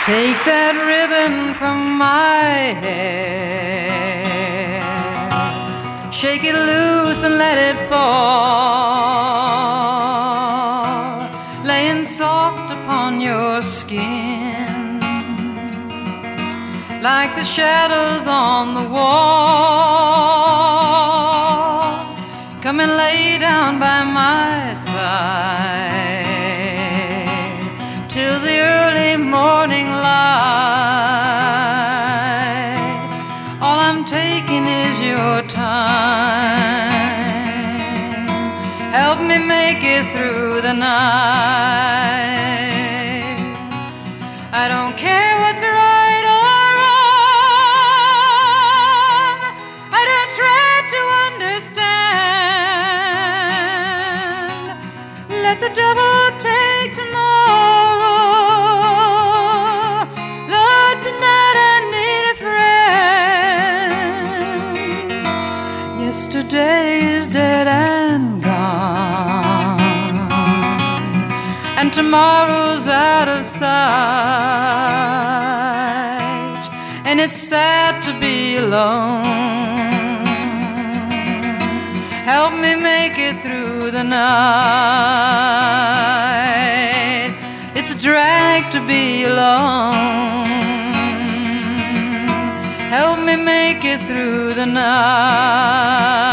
Take that ribbon from my hair, shake it loose and let it fall, laying soft upon your skin, like the shadows on the wall. Come and lay down by my side till the early morning light. All I'm taking is your time. Help me make it through the night. I don't care what's right or wrong. I don't try to understand. Let the devil take tomorrow. Lord, tonight I need a friend. Yesterday is dead and gone, and tomorrow's out of sight, and it's sad to be alone. Help me make it through the night. It's a drag to be alone. Help me make it through the night.